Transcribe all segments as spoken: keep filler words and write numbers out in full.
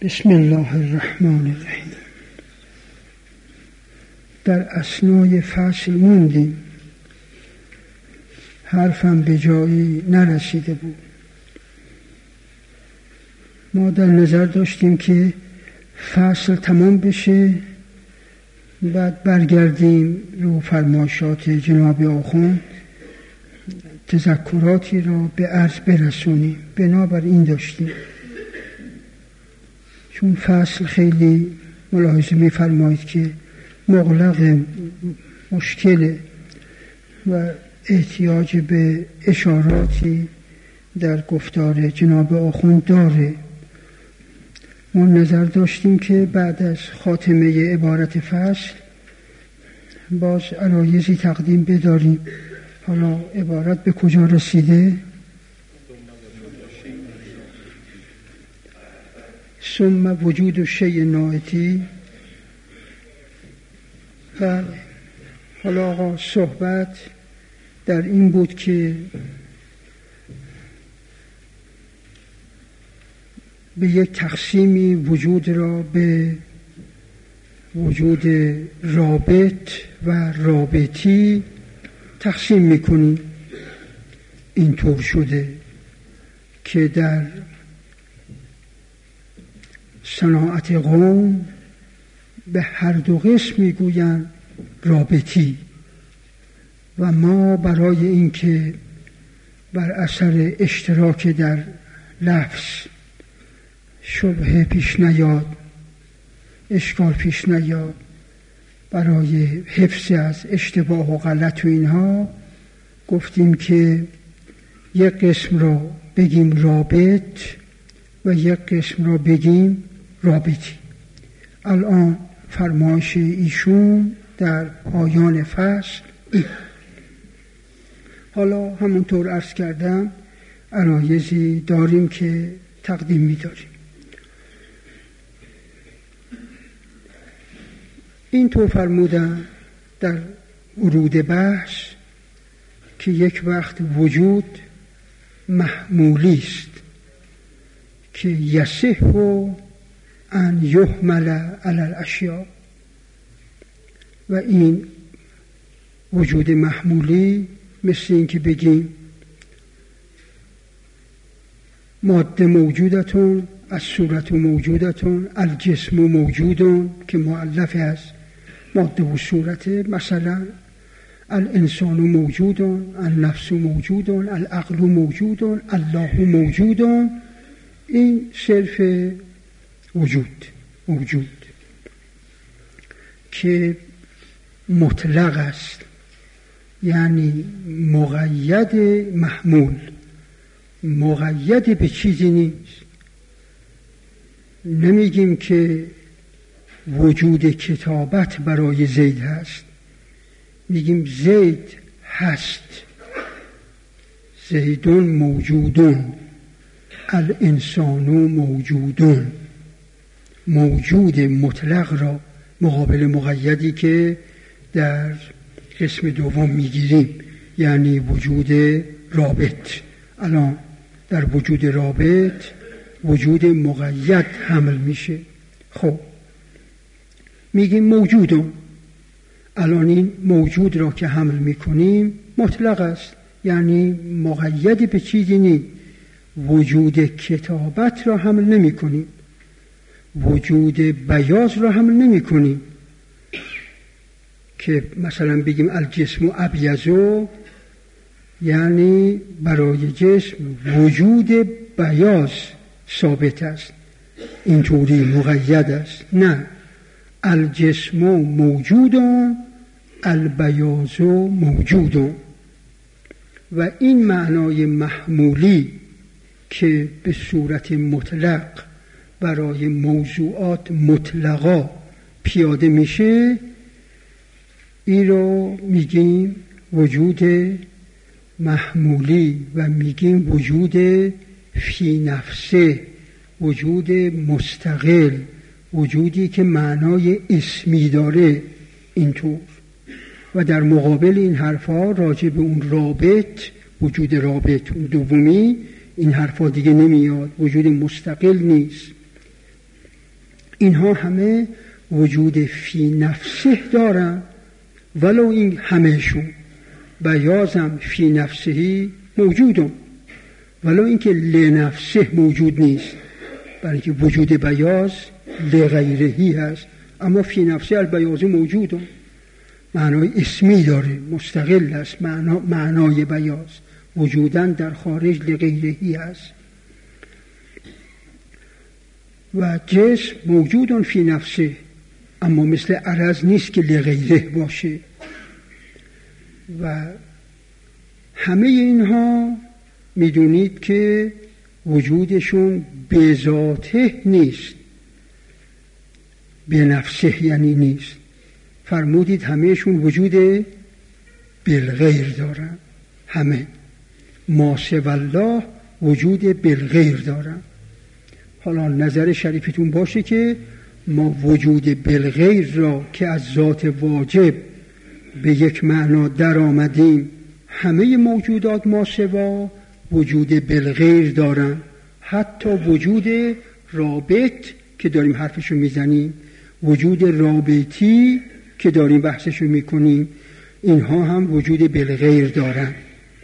بسم الله الرحمن الرحیم. در اثنای فصل موندیم، حرفم به جایی نرسیده بود. ما در نظر داشتیم که فصل تمام بشه، بعد برگردیم رو فرمایشات جناب آخوند، تذکراتی را به عرض برسونیم. بنابراین داشتیم، چون فصل خیلی ملاحظه می‌فرمایید که مغلق مشکل و احتیاج به اشاراتی در گفتار جناب آخوند داره. ما نظر داشتیم که بعد از خاتمه عبارت فصل باز عرایضی تقدیم بداریم. حالا عبارت به کجا رسیده؟ ثم وجود الشیء ناعتی. و حالا آقا صحبت در این بود که به یک تقسیمی وجود را به وجود رابط و رابطی تقسیم میکنیم. اینطور شده که در صناعت قوم به هر دو قسم میگویند رابطی، و ما برای اینکه بر اثر اشتراک در لفظ شبهه پیش نیاد، اشکال پیش نیاد، برای حفظ از اشتباه و غلط و اینها گفتیم که یک قسم را بگیم رابط و یک قسم را بگیم رابطی. الان فرمایش ایشون در پایان فصل این. حالا همونطور عرض کردم عرایضی داریم که تقدیم می داریم. این طور فرمودن در ورود بحث که یک وقت وجود محمولی است که یصح ان یحمل علی الاشیاء، و این وجود محمولی مثل این که بگیم ماده موجودتون، الصورت موجودتون، الجسم موجودون که مؤلف است ماده و صورت، مثلا الانسان موجودون، النفس موجودون، العقل موجودون، الله موجودون. این صرف وجود موجود که مطلق است، یعنی مقید محمول، مقید به چیزی نیست. نمیگیم که وجود کتابت برای زید هست، میگیم زید هست، زیدون موجودون، الانسان موجودون. موجود مطلق را مقابل مقیدی که در قسم دوم میگیریم، یعنی وجود رابط. الان در وجود رابط وجود مقید حمل میشه. خب میگیم موجودون. الان این موجود را که حمل میکنیم مطلق است، یعنی مقید به چیزی نیست. وجود کتابت را حمل نمی کنیم، وجود بیاض را حمل نمی کنیم که مثلا بگیم الجسم ابیض، یعنی برای جسم وجود بیاض ثابت است، اینطوری مقید است. نه، الجسم موجودون، البیاض موجودون. و این معنای محمولی که به صورت مطلق برای موضوعات مطلقا پیاده میشه، این رو میگیم وجود محمولی و میگیم وجود فی نفسه، وجود مستقل، وجودی که معنای اسمی داره. اینطور و در مقابل این حرفا راجع به اون رابط، وجود رابط دومی، این حرفا دیگه نمیاد، وجود مستقل نیست. اینها همه وجود فی نفسه دارن، ولو این همهشون بیازم فی نفسه موجودم، ولو اینکه لنفسه موجود نیست، برای که وجود بیاز لغیرهی هست، اما فی نفسه البیاز موجودم، معنای اسمی داره، مستقل است. معنا، معنای بیاز وجودن در خارج لغیرهی است. و جسم موجودن فی نفسه، اما مثل عرض نیست که لغیره باشه. و همه اینها میدونید که وجودشون به ذاته نیست، به نفسه یعنی نیست. فرمودید همهشون وجود بالغیر دارن، همه ما سوی الله وجود بالغیر دارن. حالا نظر شریفتون باشه که ما وجود بالغیر را که از ذات واجب به یک معنا در آمدیم، همه موجودات ما سوا وجود بالغیر دارن، حتی وجود رابط که داریم حرفشو میزنیم، وجود رابطی که داریم بحثشو میکنیم، اینها هم وجود بالغیر دارن.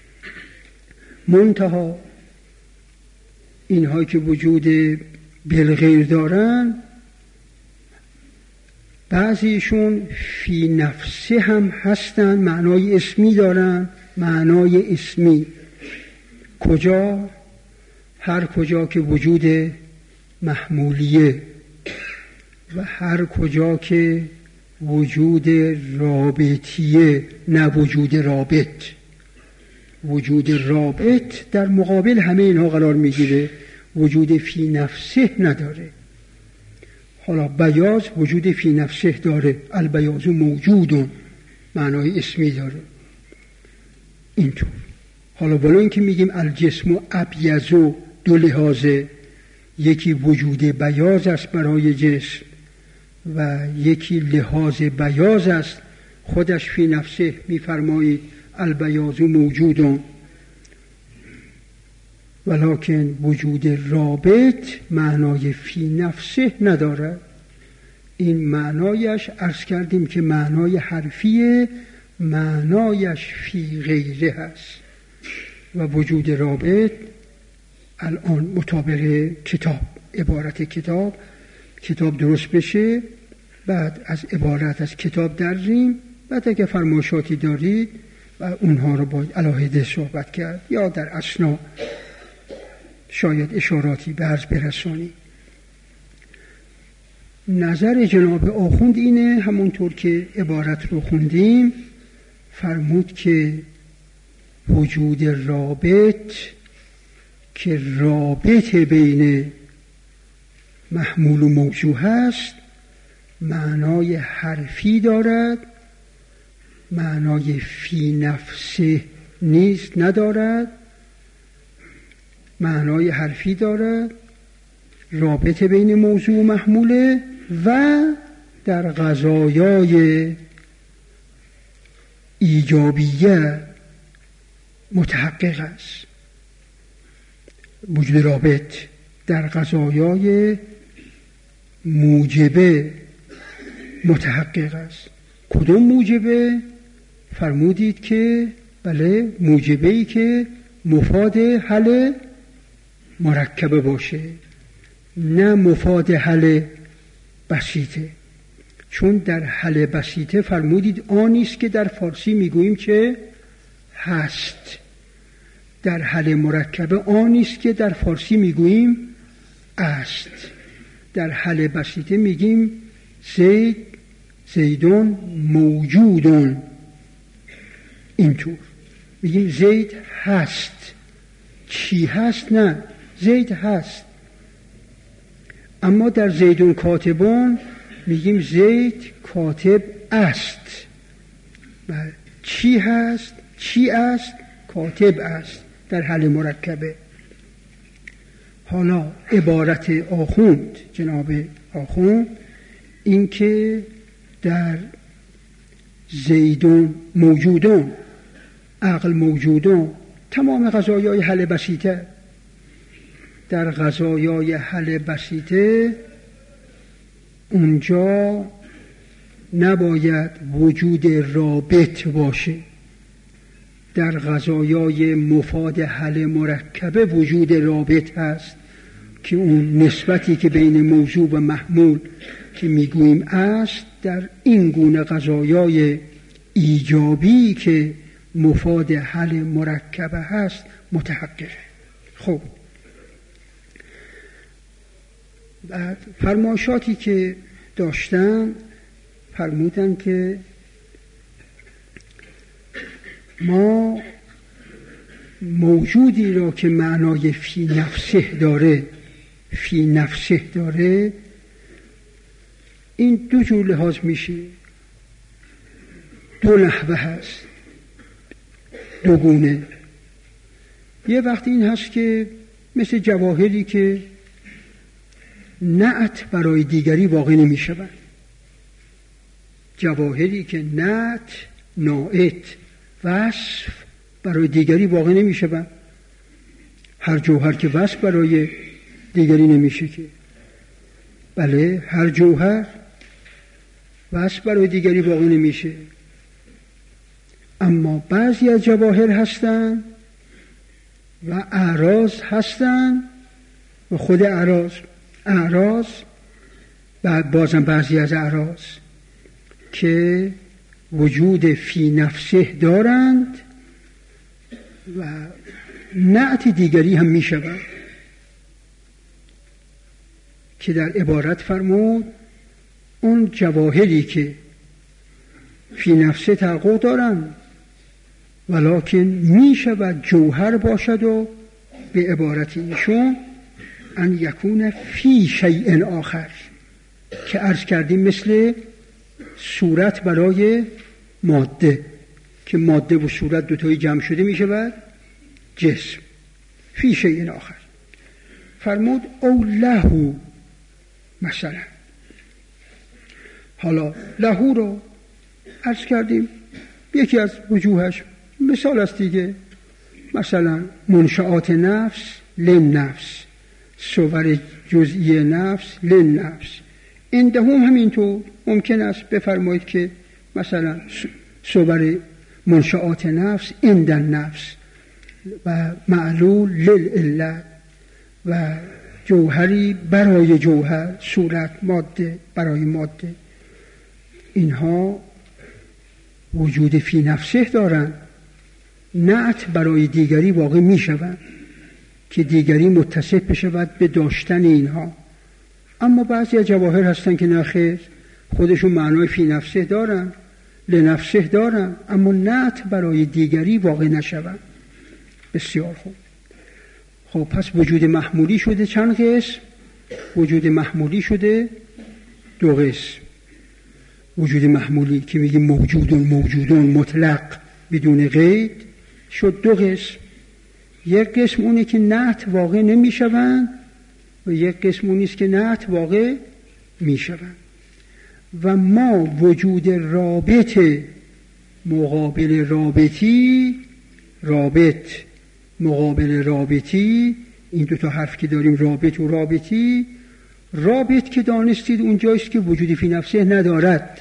منتها اینها که وجود بالغیر دارن، بعضیشون فی نفسه هم هستن، معنای اسمی دارن. معنای اسمی کجا؟ هر کجا که وجود محمولیه و هر کجا که وجود رابطیه، نه وجود رابط. وجود رابط در مقابل همه اینها قرار میگیره، وجود فی نفسه نداره. حالا بیاز وجود فی نفسه داره، البیاز موجودون، معنای اسمی داره اینطور. حالا ولو این که میگیم الجسم و ابیضو، دو لحاظه، یکی وجود بیاز است برای جسم و یکی لحاظ بیاز است خودش فی نفسه. میفرمایید البیاض موجودون، ولکن وجود رابط معنای فی نفسه ندارد. این معنایش عرض کردیم که معنای حرفیه، معنایش فی غیره هست. و وجود رابط الان مطابق کتاب، عبارت کتاب کتاب درست بشه، بعد از عبارت از کتاب دریم، بعد اگه فرمایشاتی دارید و اونها رو باید علاهده صحبت کرد یا در اثنا شاید اشاراتی به عرض برسانی. نظر جناب آخوند اینه، همونطور که عبارت رو خوندیم، فرمود که وجود رابط که رابط بین محمول و موضوع هست، معنای حرفی دارد، معنای فی نفسه نیست ندارد. معنای حرفی دارد، رابط بین موضوع و محموله و در قضایای ایجابیه متحقق است. وجود رابط در قضایای موجبه متحقق است. کدوم موجبه؟ فرمودید که بله، موجبه‌ای که مفاد حل مرکبه باشه، نه مفاد حل بسیطه. چون در حل بسیطه فرمودید آنیست که در فارسی میگوییم که هست، در حل مرکبه آنیست که در فارسی میگوییم است. در حل بسیطه میگیم زید زیدون موجودون، اینطور میگیم زید هست. چی هست؟ نه، زید هست. اما در زیدون کاتبون میگیم زید کاتب است. بله. چی هست؟ چی است؟ کاتب است در حل مرکبه. حالا عبارت آخوند، جناب آخوند، این که در زیدون موجودون، عقل موجودون، تمام قضایای حل بسیطه، در قضایای حل بسیطه اونجا نباید وجود رابط باشه. در قضایای مفاد حل مرکبه وجود رابط هست که اون نسبتی که بین موضوع و محمول که میگوییم است، در این گونه قضایای ایجابی که مفاد حل مرکبه هست متحققه. خب بعد فرمایشاتی که داشتن فرمودن که ما موجودی را که معنای فی نفسه داره فی نفسه داره این دو جور لحاظ میشه، دو نحوه هست، دو گونه. یه وقت این هست که مثل جواهری که نعت برای دیگری واقع نمی شود، جواهری که نعت، ناعت، وصف برای دیگری واقع نمی شود. هر جوهر که وصف برای دیگری نمیشه که، بله هر جوهر وصف برای دیگری واقع نمیشه. اما بعضی از جواهر هستن و اعراض هستن و خود اعراض اعراض بعد بازم بعضی از اعراض که وجود فی نفسه دارند و نعت دیگری هم می شود که در عبارت فرمود اون جواهری که فی نفسه تحقق دارند ولکن می شود جوهر باشد و به عبارت ایشون ان یکون فی شیء آخر که عرض کردیم مثل صورت برای ماده که ماده و صورت دوتایی جمع شده می شود جسم. فی شیء آخر فرمود او لهو، مثلا حالا لهو رو عرض کردیم یکی از وجوهش مثال است دیگه، مثلا منشآت نفس لن نفس، صور جزئی نفس لن نفس. این دهم همینطور ممکن است بفرمایید که مثلا صور منشآت نفس عند نفس و معلول للعلت و جوهری برای جوهر، صورت ماده برای ماده. اینها وجود فی نفسه دارند، نعت برای دیگری واقع می شود که دیگری متصف بشود به داشتن اینها. اما بعضی از جواهر هستن که نخیر خودشون معنای فی نفسه دارن، لنفسه دارن، اما نعت برای دیگری واقع نشود. بسیار خوب. خب پس وجود محمولی شده چند قسم؟ وجود محمولی شده دو قسم. وجود محمولی که میگیم موجودون موجودون مطلق بدون قید شد دو قسم. یک قسم اونه که نعت واقع نمی شوند و یک قسم اونیست که نعت واقع می شوند. و ما وجود رابط مقابل رابطی، رابط مقابل رابطی، این دو تا حرف که داریم رابط و رابطی، رابط که دانستید اونجایست که وجودی فی نفسه ندارد،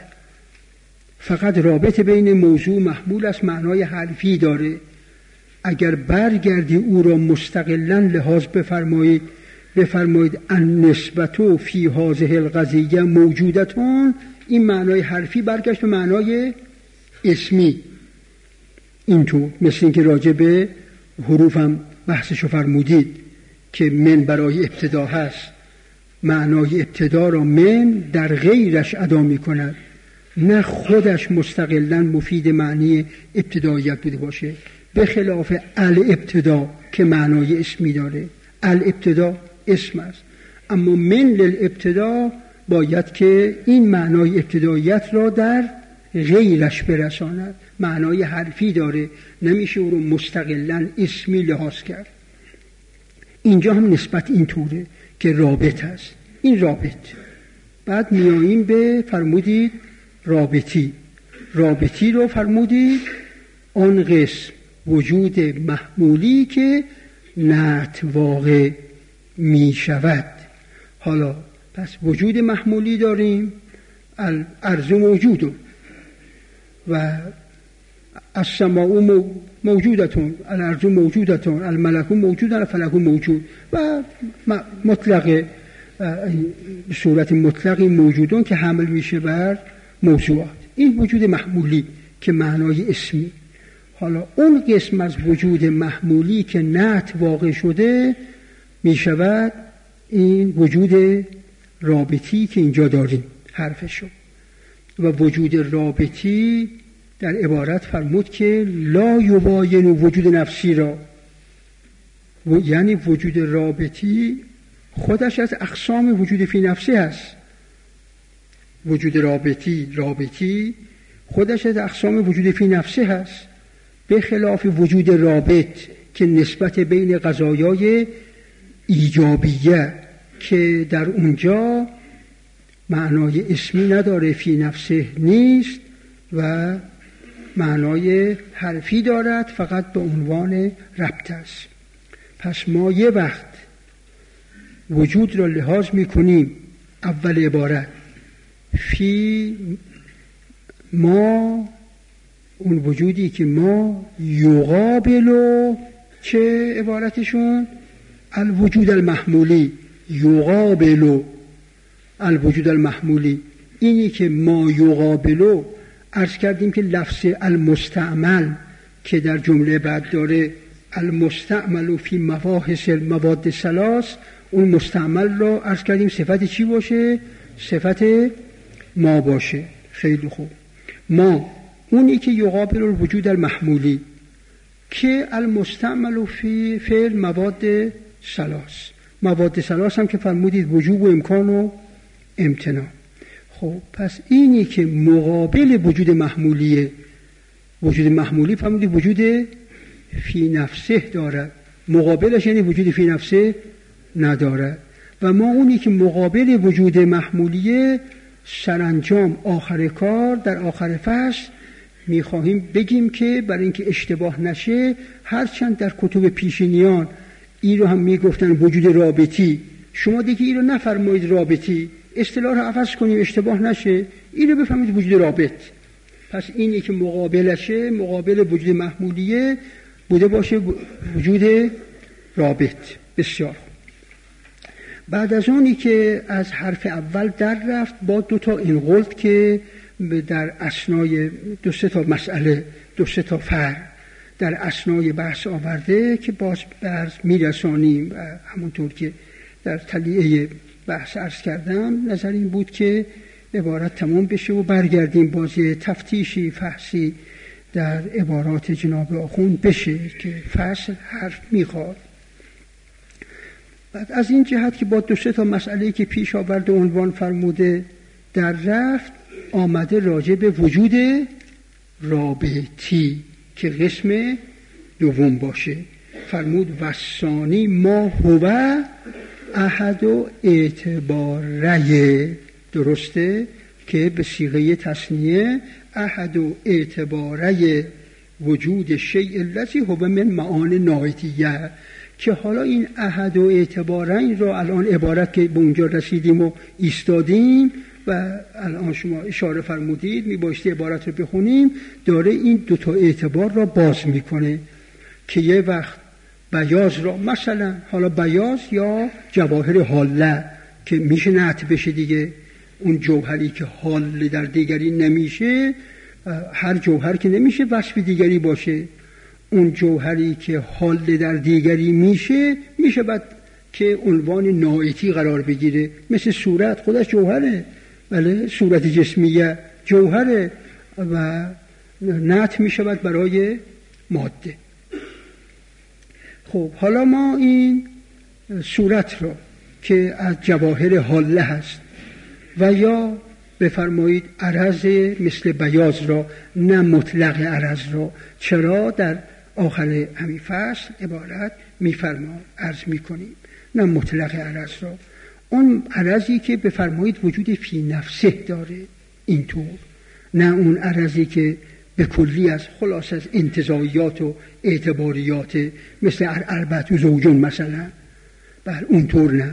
فقط رابط بین موضوع محمول است، معنای حرفی داره. اگر برگردی او را مستقلا لحاظ بفرمایید بفرمایید ان نسبتو فی هذه القضیه موجودتون، این معنای حرفی برگشت به معنای اسمی. اینطور مثل اینکه راجع به حروف هم بحثشو فرمودید که من برای ابتدا هست، معنای ابتدا را من در غیرش ادا می کند، نه خودش مستقلا مفید معنی ابتداییت بوده باشه، به خلاف الابتدا که معنای اسمی داره. الابتدا اسم است، اما من للابتدا باید که این معنای ابتداییت را در غیرش برساند، معنای حرفی داره، نمیشه او رو مستقلا اسمی لحاظ کرد. اینجا هم نسبت این طوره که رابط هست، این رابط. بعد میاییم به فرمودید رابطی. رابطی رو فرمودید آن قسم وجود محمولی که نعت واقع می شود. حالا پس وجود محمولی داریم، الارض موجود و السماء موجودتون، الارض موجودتون، الملک موجود، الفلک موجود و مطلق به صورت مطلقی موجودون که حمل میشه بر موضوعات. این وجود محمولی که معنای اسمی. حالا اون قسم از وجود محمولی که نعت واقع شده میشود این وجود رابطی که اینجا داریم حرفشو. و وجود رابطی در عبارت فرمود که لا یباین وجود نفسی را، یعنی وجود رابطی خودش از اقسام وجود فی نفسی هست. وجود رابطی رابطی خودش از اقسام وجود فی نفسی هست، به خلاف وجود رابط که نسبت بین قضایای ایجابیه که در اونجا معنای اسمی نداره، فی نفسه نیست و معنای حرفی دارد، فقط به عنوان ربط است. پس ما یه وقت وجود را لحاظ میکنیم اول عبارت فی ما، اون وجودی که ما یقابلو، چه عبارتشون؟ الوجود المحمولی، یقابلو الوجود المحمولی. اینی که ما یقابلو عرض کردیم که لفظ المستعمل که در جمله بعد داره المستعمل فی مباحث المواد ثلاث، اون مستعمل را عرض کردیم صفت چی باشه؟ صفت ما باشه. خیلی خوب. ما اونی که یقابل الوجود المحمولی که المستعمل فی فعل مواد ثلاث، مواد ثلاث هم که فرمودید وجوب و امکان و امتناع. خب پس اینی که مقابل وجود محمولیه، وجود محمولی فرمودید وجود فی نفسه دارد، مقابلش یعنی وجود فی نفسه ندارد. و ما اونی که مقابل وجود محمولیه سرانجام آخر کار در آخر فصل میخواهیم بگیم که برای اینکه اشتباه نشه، هرچند در کتب پیشینیان این رو هم میگفتن وجود رابطی، شما دیگه این رو نفرمایید رابطی، اصطلاح رو عوض کنیم اشتباه نشه، این رو بفهمید وجود رابط. پس اینی که مقابلشه، مقابل وجود محمولیه بوده باشه وجود رابط. بسیار. بعد از اونی که از حرف اول در رفت با دو تا این قلت که در اسنای دو سه تا مسئله، دو سه تا فرع در اسنای بحث آورده که باز برز میرسانیم. و همونطور که در تلیعه بحث عرض کردم نظر این بود که عبارت تمام بشه و برگردیم بازی تفتیشی فحصی در عبارات جناب آخوند بشه که فصل حرف میخواد. بعد از این جهت که با دو سه تا مسئله که پیش آورده عنوان فرموده در رفت، آمده راجع به وجود رابطی که قسم دوم باشه. فرمود وثانی ما هو احد و اعتباره، درسته که به صیغه تثنیه احد و اعتباره وجود شیء الذی هو من معانی نایتیه، که حالا این احد و اعتبارین را الان عبارت که به اونجا رسیدیم و ایستادیم و الان شما اشاره فرمودید میبایستی عبارت رو بخونیم، داره این دوتا اعتبار را باز میکنه که یه وقت بیاز را، مثلا حالا بیاز یا جواهر حاله که میشه نعت بشه دیگه، اون جوهری که حال در دیگری نمیشه، هر جوهر که نمیشه وصف دیگری باشه، اون جوهری که حال در دیگری میشه میشه بعد که عنوان نائتی قرار بگیره. مثل صورت خودش جوهره، بله صورت جسمیه جوهره و نعت میشود برای ماده. خب حالا ما این صورت را که از جواهر حاله هست و یا بفرمایید عرض مثل بیاض را، نه مطلق عرض را، چرا در آخر همین فصل عبارت میفرماید عرض میکنیم، نه مطلق عرض را، اون عرضی که بفرمایید وجود فی نفسه داره اینطور، نه اون عرضی که به کلی از خلاص از انتزاعیات و اعتباریات مثل اربعة زوجون مثلا، بل اونطور نه،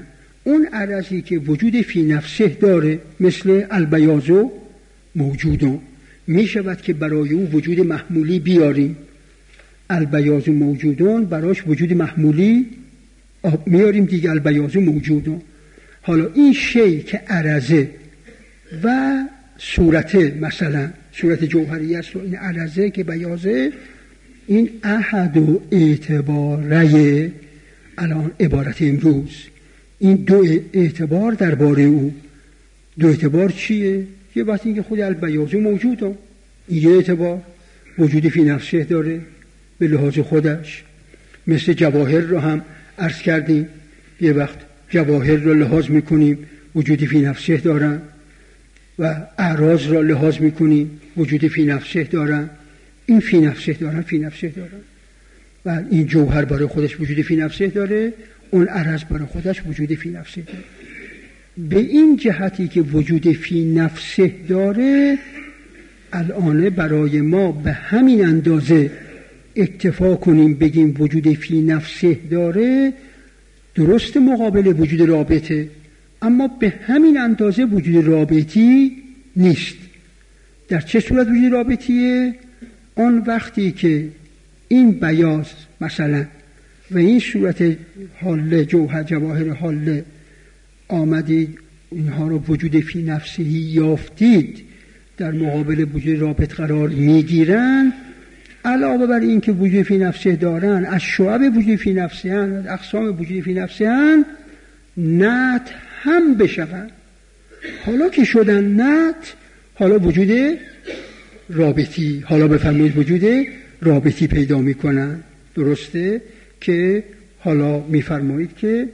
اون عرضی که وجود فی نفسه داره مثل البیاض موجودون، می شود که برای او وجود محمولی بیاریم. البیاض موجودون براش وجود محمولی میاریم دیگه، البیاض موجودون. حالا این شی که عرضه و صورت، مثلا صورت جوهری است و این عرضه که بیاضه، این احد و اعتباره الان عبارت امروز، این دو اعتبار درباره او. دو اعتبار چیه؟ یه وقتی اینکه خود البیاض موجوده، این یه اعتبار وجود فی نفسه داره به لحاظ خودش. مثل جواهر رو هم عرض کردیم، یه وقت جواهر رو لحاظ میکنیم وجود فی نفسه دارن و اعراض را لحاظ میکنیم وجود فی نفسه دارن. این فی نفسه دارن، فی نفسه دارن و این جوهر برای خودش وجود فی نفسه داره، اون عرض برای خودش وجود فی نفسه داره. به این جهتی که وجود فی نفسه داره، الان برای ما به همین اندازه اکتفا کنیم بگیم وجود فی نفسه داره، درست مقابل وجود رابطه، اما به همین اندازه وجود رابطی نیست. در چه صورت وجود رابطیه؟ آن وقتی که این بیاض مثلا و این صورت حاله، جوهر جواهر حاله، آمدید اینها رو وجود فی نفسهی یافتید، در مقابل وجود رابط قرار میگیرن. علاوه بر این که وجود فی نفسه دارن، از شعب وجود فی نفسه هن، از اقسام وجود فی نفسه هن، نت هم بشون. حالا که شدن نت، حالا وجود رابطی، حالا بفرمایید وجود رابطی پیدا میکنن. درسته که حالا میفرمایید که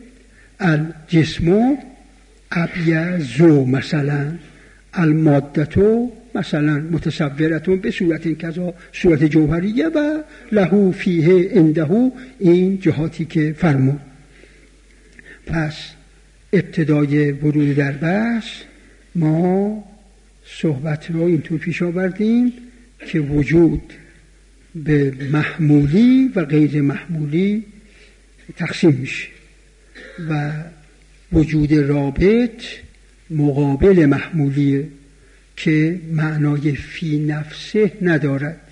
الجسم ابیض مثلا، المادتو مثلا متصورتون به صورت کذا، صورت جوهریه و لهو فیه انده، این جهاتی که فرمود. پس ابتدای ورود در بحث ما صحبت رو اینطور پیش آوردیم که وجود به محمولی و غیر محمولی تقسیم میشه و وجود رابط مقابل محمولیه که معنای فی نفسه ندارد.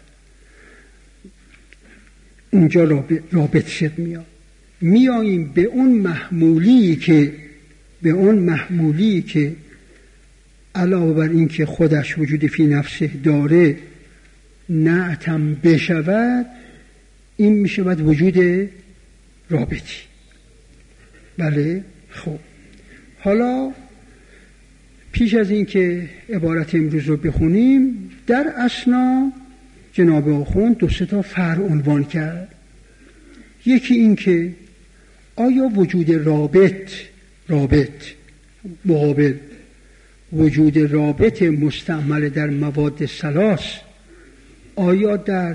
اونجا رابط, رابط شد میاد. میاییم به اون محمولی که به اون محمولی که علاوه بر این که خودش وجود فی نفسه داره نعتم بشود، این میشود وجود رابطی. بله. خب حالا پیش از این که عبارت امروز رو بخونیم، در اثنا جناب آخوند دو سه تا فرع عنوان کرد. یکی این که آیا وجود رابط رابط مقابل وجود رابط مستعمل در مواد ثلاث، آیا در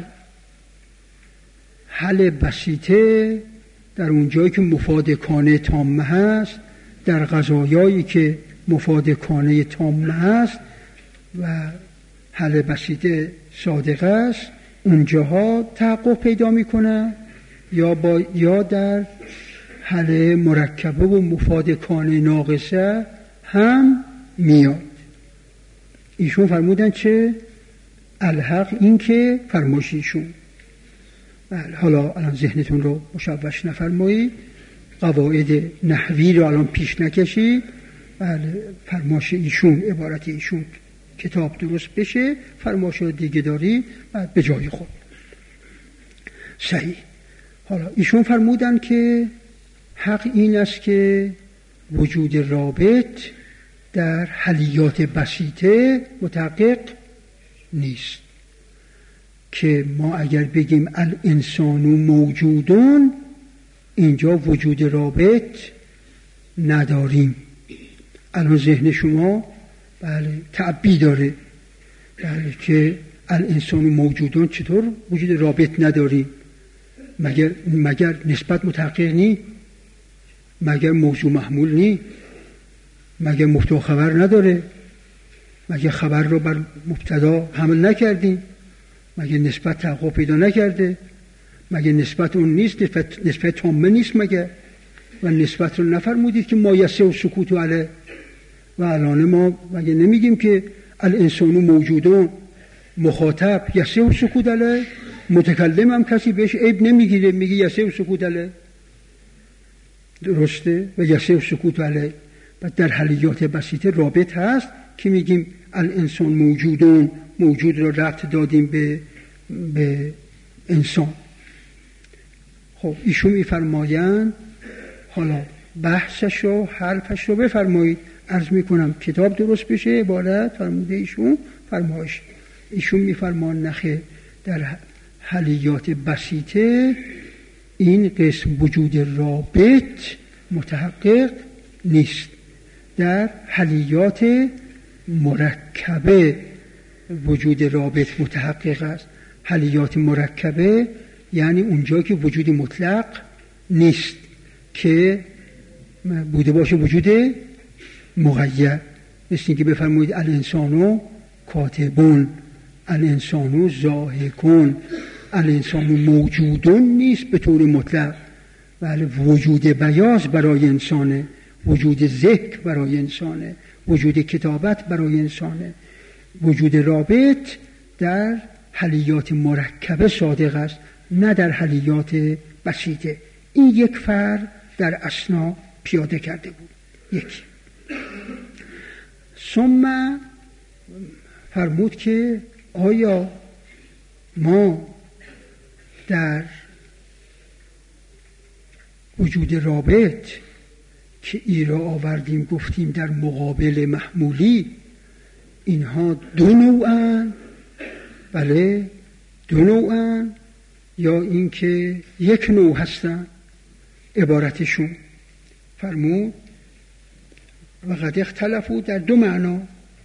حل بسیطه، در اونجایی که مفاد کانه تامه هست، در غذایایی که مفاد کانه تامه هست و حل بسیطه صادق است، اونجاها تحقق پیدا میکنه، یا با یا در حل مرکبه و مفاد کانه ناقصه هم میاد. ایشون فرمودن چه؟ الحق این که فرمایشیشون. حالا الان ذهنتون رو مشوش نفرمایید، قواعد نحوی رو الان پیش نکشید. بله، فرمایش ایشون، عبارت ایشون کتاب درست بشه، فرمایش رو دیگه داری بعد به جای خود. صحیح. حالا ایشون فرمودن که حق این است که وجود رابط در حلیات بسیطه متحقق نیست، که ما اگر بگیم الانسان موجودون، اینجا وجود رابط نداریم. الان ذهن شما بله تعبی داره، بله، که الانسان موجودون چطور وجود رابط نداریم؟ مگر مگر نسبت متحقق نی؟ مگر موضوع محمول نی؟ مگر مبتدا خبر نداره؟ مگر خبر رو بر مبتدا حمل نکردیم؟ مگر نسبت تحقق پیدا نکرده؟ مگر نسبت اون نیست؟ نسبت, نسبت تامه نیست؟ مگر و نسبت رو نفرمودید که ما یسع سکوت علیه. و الان ما مگه نمیگیم که الانسان موجودون مخاطب یسع سکوت علیه، متکلم هم کسی بهش عیب نمیگیره، میگه یسع سکوت علیه، درسته؟ و یسع سکوت علیه. و در حلیات بسیطه رابط هست که میگیم الانسان موجودون، موجود رو ربط دادیم به به انسان. خب ایشون میفرمایند، حالا بحثش و حرفش رو بفرمایید، عرض میکنم کتاب درست بشه عبارت فرموده ایشون فرمایش. ایشون میفرمان نخه در حلیات بسیطه این قسم وجود رابط متحقق نیست. در حلیات مرکبه وجود رابط متحقق است. حلیات مرکبه یعنی اونجا که وجود مطلق نیست که بوده باشه وجود مغیر. مثل اینکه بفرمایید الانسانو کاتبون، الانسانو ضاحکون، الانسانو موجودون نیست به طور مطلق، ولی وجود بیاض برای انسانه، وجود ذکر برای انسانه، وجود کتابت برای انسانه. وجود رابط در حلیات مرکبه صادق است، نه در حلیات بسیطه. این یک فرق در اسنا پیاده کرده بود. یکی ثم فرمود که آیا ما در وجود رابط که ای را آوردیم گفتیم در مقابل محمولی، اینها دو نوعن؟ بله دو نوعن، یا اینکه یک نوع هستن؟ عبارتشون فرمود و قد اختلفوا در دو معنا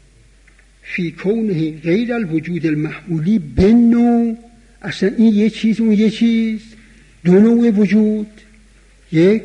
فی کونه غیر الوجود المحمولی بنو. اصلا این یه چیز اون یه چیز، دو نوع وجود. یک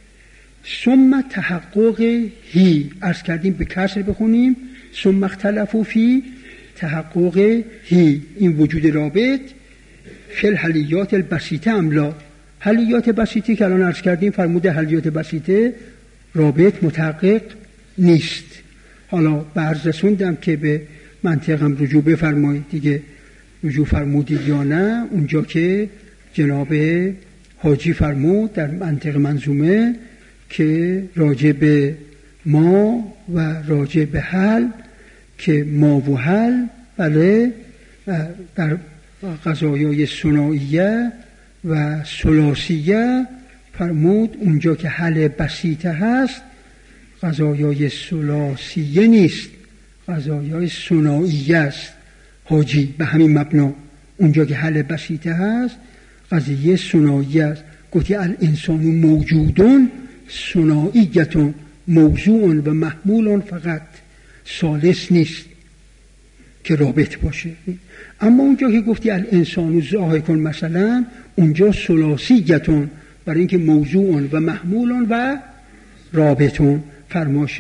ثم تحقق هی، عرض کردیم به کسر بخونیم، ثم اختلفوا فی تحقق هی، این وجود رابط فی الحلیات البسیطه املا. حلیات بسیطه که الان عرض کردیم فرموده حلیات بسیطه رابط متحقق نیست. حالا به عرض رسوندم که به منطقم رجوع بفرمایید دیگه، رجوع فرمودید یا نه. اونجا که جناب حاجی فرمود در منطق منظومه که راجع به ما و راجع به حل، که ما و حل بله در قضایای ثنائیه و ثلاثیه فرمود اونجا که حل بسیطه هست قضایای ثلاثیه نیست، قضایای ثنائیه است. حاجی به همین مبنا اونجا که حل بسیطه هست قضیه ثنائیه است. گفتی الانسان موجودون ثنائیتون، موضوع و محمول فقط، ثالث نیست که رابط باشه. اما اونجا که گفتی الانسان ضاحکون مثلا، اونجا ثلاثیتون، برای اینکه موضوع و محمول و رابطون. فرماش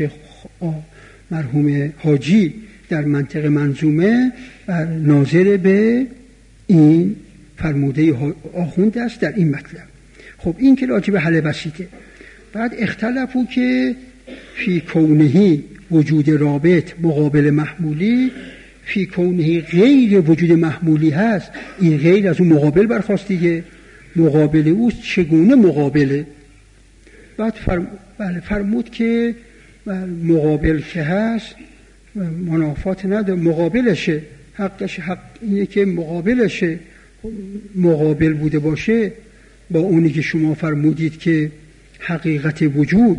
مرحوم حاجی در منطق منظومه بر ناظر به این فرموده آخوند است در این مطلب. خب این که راجع به حل بسیطه. بعد اختلافو که فی کونهی وجود رابط مقابل محمولی، فی کونهی غیر وجود محمولی هست، این غیر از اون مقابل برخواست دیگه، مقابل اوست. چگونه مقابله؟ بعد فرم... بله فرمود که مقابل که هست منافات نداره، مقابلشه، حقش حق اینه که مقابلشه. مقابل بوده باشه با اونی که شما فرمودید که حقیقت وجود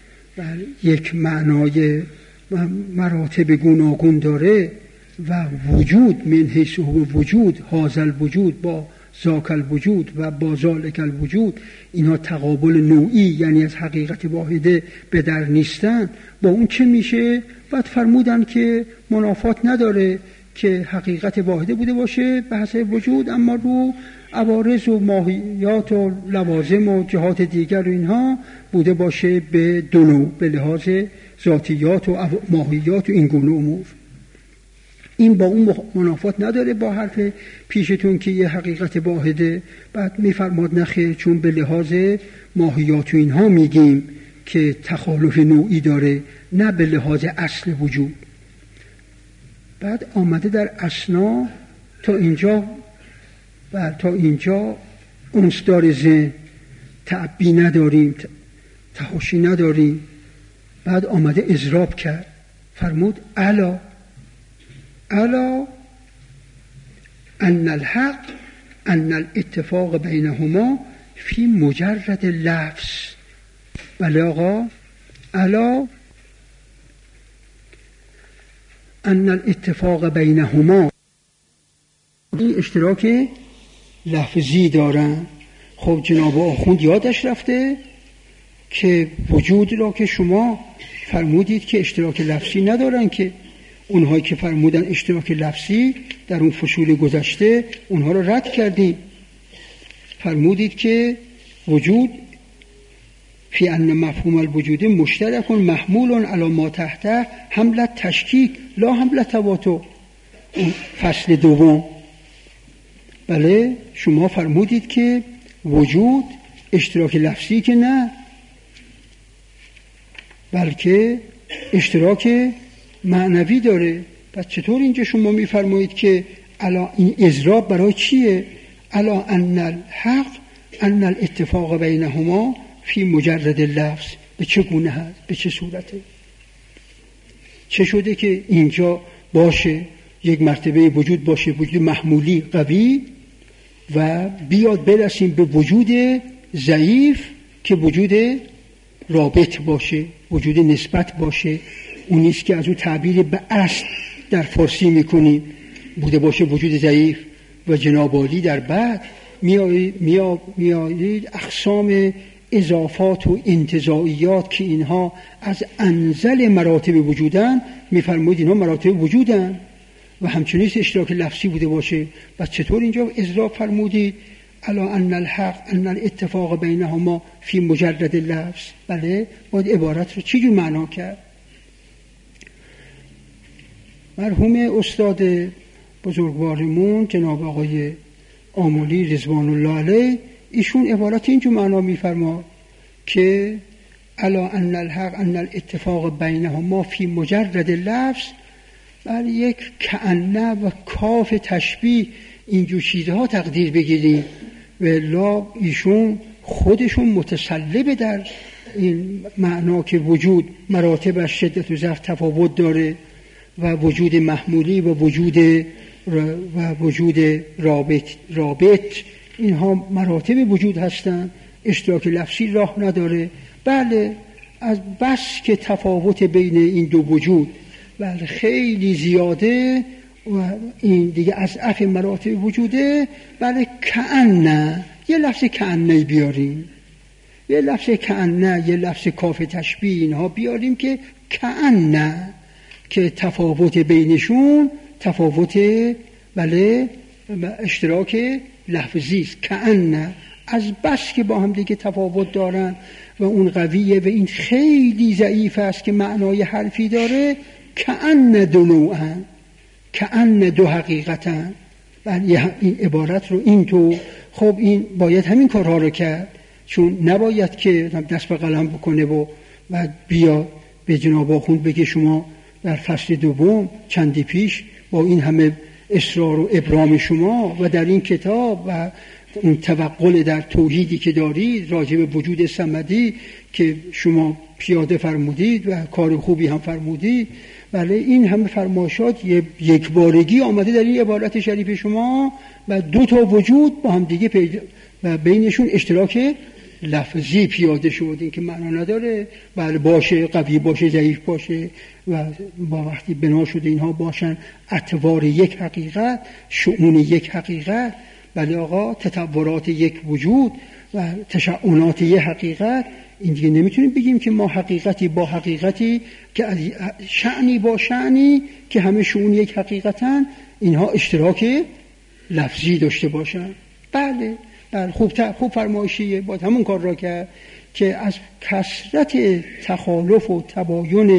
یک معنای مراتب گوناگون داره و وجود من حیث هو وجود، هازل وجود با ذاک الوجود و با ذالک الوجود، اینها تقابل نوعی یعنی از حقیقت واحده به در نیستن. با اون چه میشه؟ بعد فرمودن که منافات نداره که حقیقت واحده بوده باشه بحث وجود، اما رو عوارض و ماهیات و لوازم و جهات دیگر و اینها بوده باشه به دو نوع، به لحاظ ذاتیات و ماهیات و این گونه امور. این با اون منافات نداره با حرف پیشتون که یه حقیقت واحده. بعد میفرماد نخیر، چون به لحاظ ماهیات و اینها میگیم که تخالف نوعی داره، نه به لحاظ اصل وجود. بعد آمده در اثنا تا اینجا و تا اینجا اونس داره ذهن، تعبی نداریم، تحاشی نداریم. بعد آمده اضراب کرد، فرمود الا الا ان الحق ان الاتفاق بینهما فی مجرد لفظ. بله آقا، الا ان الاتفاق بینهما، این اشتراک لفظی دارن. خب جناب آخوند یادش رفته که وجود را که شما فرمودید که اشتراک لفظی ندارن، که اونهایی که فرمودن اشتراک لفظی در اون فصول گذشته اونها را رد کردیم. فرمودید که وجود فی ان مفهوم الوجود مشترک محمول علی ما تحته حمل تشکیک لا حمل تواتر. اون فصل دوم. بله شما فرمودید که وجود اشتراک لفظی که نه، بلکه اشتراک معنوی داره. پس چطور اینجا شما میفرمایید که الا این اضراب برای چیه؟ الا ان الحق ان الاتفاق بینهما فی مجرد لفظ. به چه گونه هست؟ به چه صورته؟ چه شده که اینجا باشه یک مرتبه وجود باشه، وجود محمولی قوی، و بیاد برسیم به وجود ضعیف که وجود رابط باشه، وجود نسبت باشه. اون نیست که از اون تعبیر به اصل در فارسی میکنیم بوده باشه وجود ضعیف. و جناب عالی در بعد میایید اقسام اضافات و انتزاعیات که اینها از انزل مراتب وجودن، میفرمایید اینها مراتب وجودن و همچنین اشتراک لفظی بوده باشه. بس چطور اینجا اضراب فرمودید الا ان الحق ان الاتفاق بینهما فی مجرد لفظ؟ بله باید عبارت رو چی جور معنا کرد؟ مرحوم استاد بزرگوارمون جناب آقای آملی رضوان الله علیه، ایشون عبارت اینجور معنا میفرما که الا ان الحق ان الاتفاق بینهما فی مجرد لفظ. بله یک کأنه و کاف تشبیه اینجور چیزها تقدیر بگیریم. و لا ایشون خودشون متسلبه در این معنا که وجود مراتبش شدت و ضعف تفاوت داره و وجود محمولی و وجود و وجود رابط رابط اینها مراتب وجود هستند. اشتراک لفظی راه نداره. بله از بس که تفاوت بین این دو وجود بله خیلی زیاده و این دیگه از اف مراتب وجوده. بله کأنه، یه لفظ کأنه بیاریم، یه لفظ کأنه، یه لفظ کاف تشبیه اینها بیاریم که کأنه که تفاوت بینشون تفاوت بله اشتراک لفظی است. کأنه از بس که با هم دیگه تفاوت دارن و اون قویه و این خیلی ضعیف است که معنای حرفی داره. کأن دو نوعن، کأن دو حقیقتن. بله این عبارت رو این تو خب این باید همین کارها رو کرد، چون نباید که دست به قلم بکنه و بعد بیا به جناب آخوند بگه شما در فصل دوم چندی پیش با این همه اصرار و ابرام شما و در این کتاب و اون توقل در توحیدی که دارید راجع به وجود صمدی که شما پیاده فرمودید و کار خوبی هم فرمودید، بله این همه فرمایشات یک بارگی آمده در این عبارت شریف شما و دو تا وجود با هم دیگه پیدا و بینشون اشتراک لفظی پیاده شد. این که معنا نداره بله باشه قوی باشه ضعیف باشه و با وقتی بنا شده اینها باشن اطوار یک حقیقت، شؤون یک حقیقت، بله آقا تطورات یک وجود و تشعونات یک حقیقت. این دیگه نمیتونیم بگیم که ما حقیقتی با حقیقتی که از شأنی با شأنی که همه شؤون یک حقیقتن اینها اشتراک لفظی داشته باشن. بله بله خوب خوب فرمایشیه، باید همون کار را کرد که از کثرت تخالف و تباین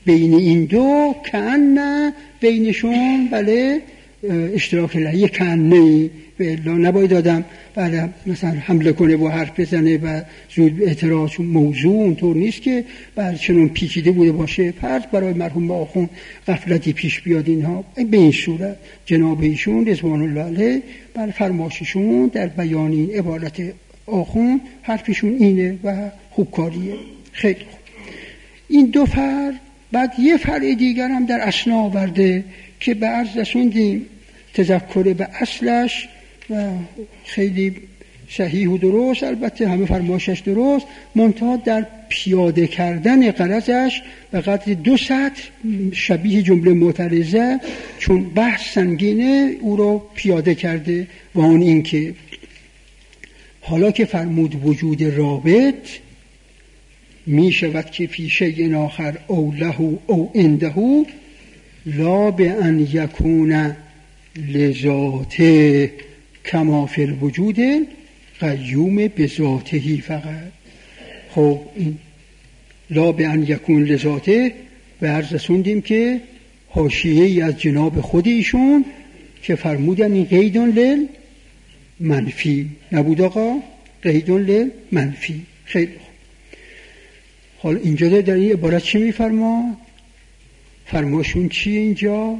بین این دو کأن بینشون بله اشتراک لا یک کأنه به الا نباید آدم بعد مثلا حمله کنه و حرف بزنه و زود اعتراض. موضوع اونطور نیست که بعد چنون پیچیده بوده باشه فرض برای مرحوم آخوند غفلتی پیش بیاد. اینها به این صورت جناب ایشون رضوان الله علیه بر فرمایششون در بیان این عبارت آخوند حرفشون اینه و خوبکاریه. خیلی خوب. این دو فرع بعد یه فرع دیگر هم در اصلا آورده که به عرض رسوندیم تذکر به اصلش و خیلی صحیح و درست، البته همه فرمایشش درست، منتها در پیاده کردن غرضش به قدر دو سطر شبیه جمله معترضه چون بحث سنگینه او رو پیاده کرده و آن این که حالا که فرمود وجود رابط می شود که فی شیء آخر او له او عنده لا به ان یکون لذاته کما فی الوجود قیوم به ذاته فقط. خب این لا به ان یکون لذاته به عرض رسوندیم که حاشیه‌ای از جناب خود ایشون که فرمودن این قیدون لل منفی نبود آقا، قیدون لل منفی. خیلی خوب. حالا اینجا در این عبارت چی میفرما؟ فرماشون چیه اینجا؟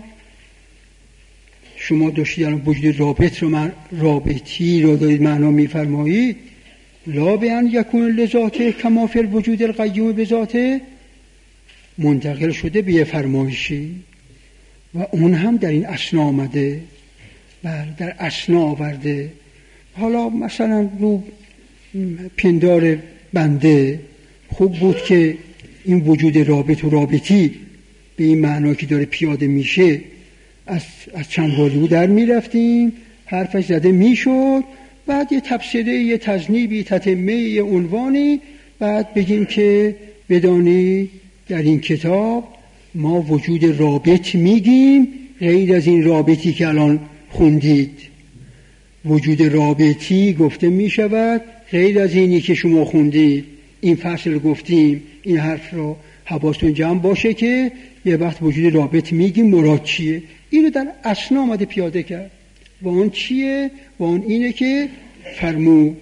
شما داشتید الان وجود رابط رو من رابطی رو دارید معنا میفرمایید. لا به ان یکون لذاته کما فی الوجود القیوم به ذاته منتقل شده به یه فرمایشی و اون هم در این اثنا آمده و در اثنا آورده. حالا مثلا رو پندار بنده خوب بود که این وجود رابط و رابطی به این معنا که داره پیاده میشه از, از چند واژه در میرفتیم حرفش زده میشد، بعد یه تفسیره یه تذنیبی تتمه یه عنوانی بعد بگیم که بدانی در این کتاب ما وجود رابط میگیم غیر از این رابطی که الان خوندید. وجود رابطی گفته میشود غیر از اینی که شما خوندید. این فصل گفتیم این حرف رو حواستون جمع باشه که یه وقت وجود رابط میگیم مراد چیه. اینو در اثنا آمده پیاده کرد و اون چیه؟ و اون اینه که فرمود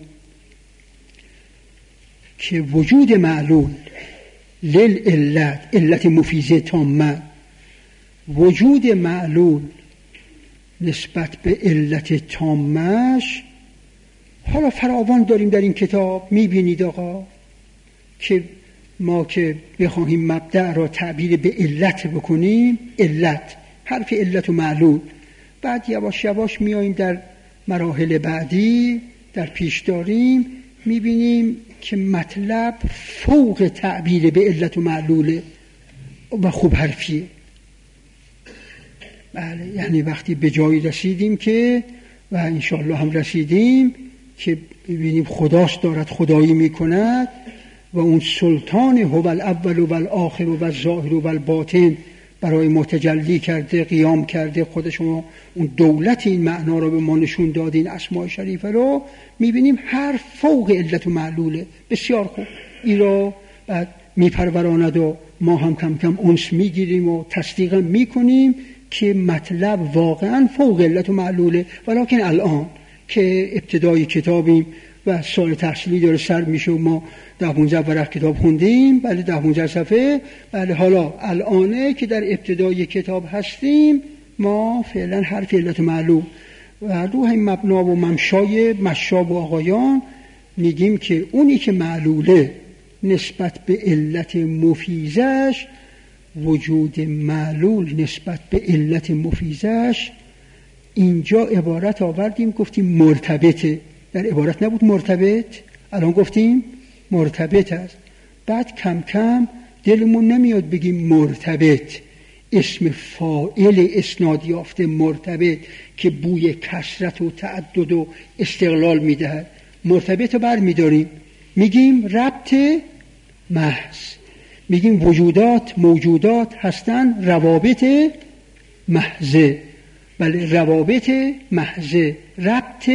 که وجود معلول لل علت علت مفیزه تامه، وجود معلول نسبت به علت تامش حالا فراوان داریم در این کتاب. میبینید آقا که ما که بخواهیم مبدأ را تعبیر به علت بکنیم، علت حرف علت و معلول، بعد یواش یواش میاییم در مراحل بعدی در پیش داریم میبینیم که مطلب فوق تعبیر به علت و معلوله و خوب حرفیه. بله، یعنی وقتی به جایی رسیدیم که و انشاءالله هم رسیدیم که ببینیم خداست دارد خدایی میکند و اون سلطان هو الاول و الاخر و الظاهر و الباطن برای متجلی کرده، قیام کرده، خود شما اون دولت این معنا رو به ما نشون داد. این اسماء شریفه رو میبینیم هر فوق علت و معلوله. بسیار خوب این رو بعد میپروراند و ما هم کم کم انس میگیریم و تصدیق میکنیم که مطلب واقعا فوق علت و معلوله. ولیکن الان که ابتدای کتابیم و سال تحصیلی داره سر میشه و ما ده پونزده ورق کتاب خوندیم، بله ده پونزده صفحه، بله حالا الانه که در ابتدای کتاب هستیم ما فعلا حرف علت معلوم و روح این مبنا و ممشای مشاب و آقایان میگیم که اونی که معلوله نسبت به علت مفیزش، وجود معلول نسبت به علت مفیزش، اینجا عبارت آوردیم گفتیم مرتبطه. در عبارت نبود مرتبط، الان گفتیم مرتبط است. بعد کم کم دلمون نمیاد بگیم مرتبط، اسم فاعل اسناد یافته مرتبط که بوی کثرت و تعدد و استقلال میدهد. مرتبط رو بر میداریم میگیم ربط محض، میگیم وجودات موجودات هستن روابط محضه. بله روابط محضه، ربط